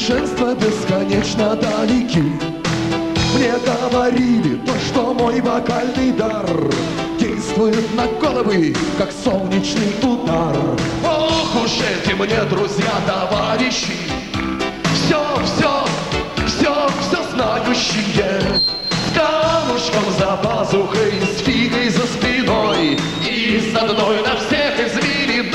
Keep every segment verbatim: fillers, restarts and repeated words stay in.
совершенства бесконечно далеки. Мне говорили то, что мой вокальный дар действует на головы, как солнечный удар. Ох уж эти мне друзья, товарищи, все, все, все, все знающие, с камушком за пазухой, с фигой за спиной и с одной на всех извилиной.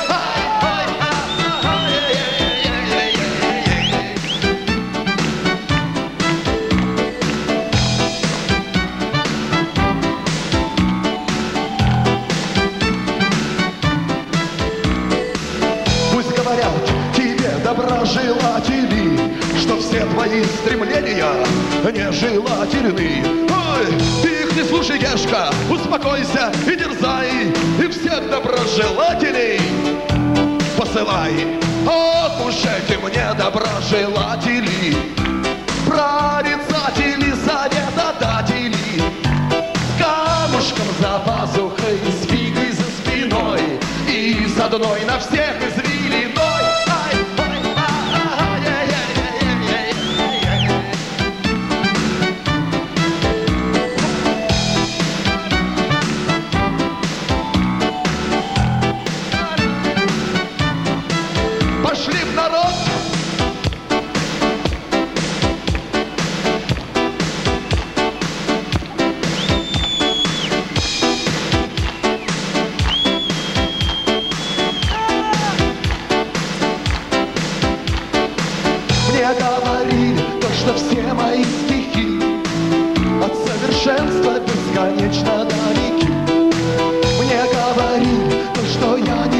Доброжелатели, что все твои стремления нежелательны. Ой, ты их не слушай, Гешка, успокойся и дерзай, и всех доброжелателей посылай. Ох уж эти мне доброжелатели, прорицатели, советодатели, с камушком за пазухой, с фигой за спиной и с одной на всех извилиной. Говорили то, что все мои стихи от совершенства бесконечно далеки. Мне говорили то, что я